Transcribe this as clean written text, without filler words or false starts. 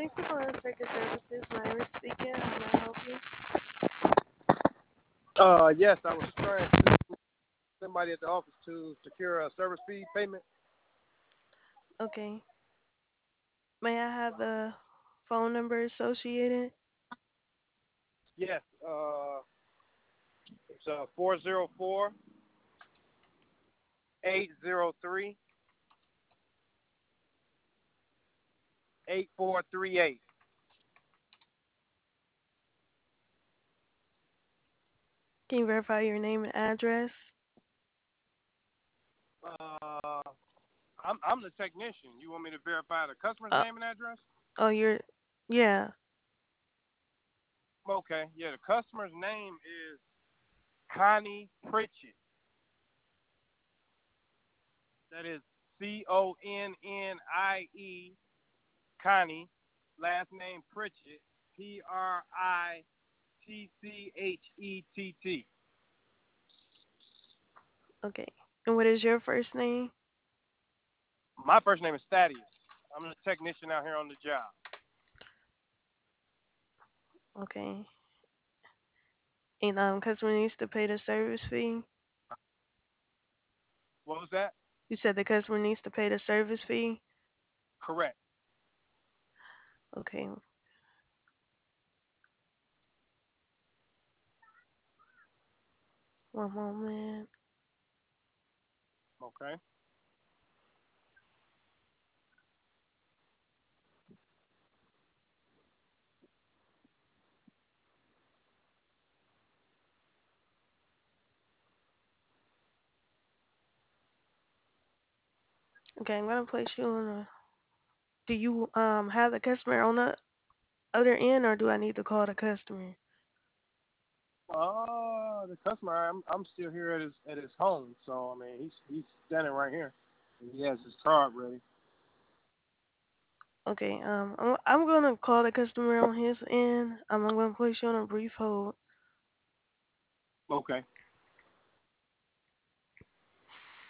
Thanks for calling Circuit Services. Myra speaking. How may I help you? Yes, I was trying to somebody at the office to secure a service fee payment. Okay. May I have the phone number associated? Yes, it's 404-803-8438. Can you verify your name and address? Uh, I'm the technician. You want me to verify the customer's Uh, name and address? oh, yeah. Okay, yeah, the customer's name is Connie Pritchett. That is Connie, Connie. Last name Pritchett, Pritchett. Okay. And what is your first name? My first name is Thaddeus. I'm the technician out here on the job. Okay. And customer needs to pay the service fee. What was that? You said the customer needs to pay the service fee. Correct. Okay. One moment. Okay. Okay, I'm gonna place you on a. Do you have the customer on the other end, or do I need to call the customer? The customer, I'm still here at his home, so I mean he's standing right here. And he has his card ready. Okay, I'm gonna call the customer on his end. I'm gonna place you on a brief hold. Okay.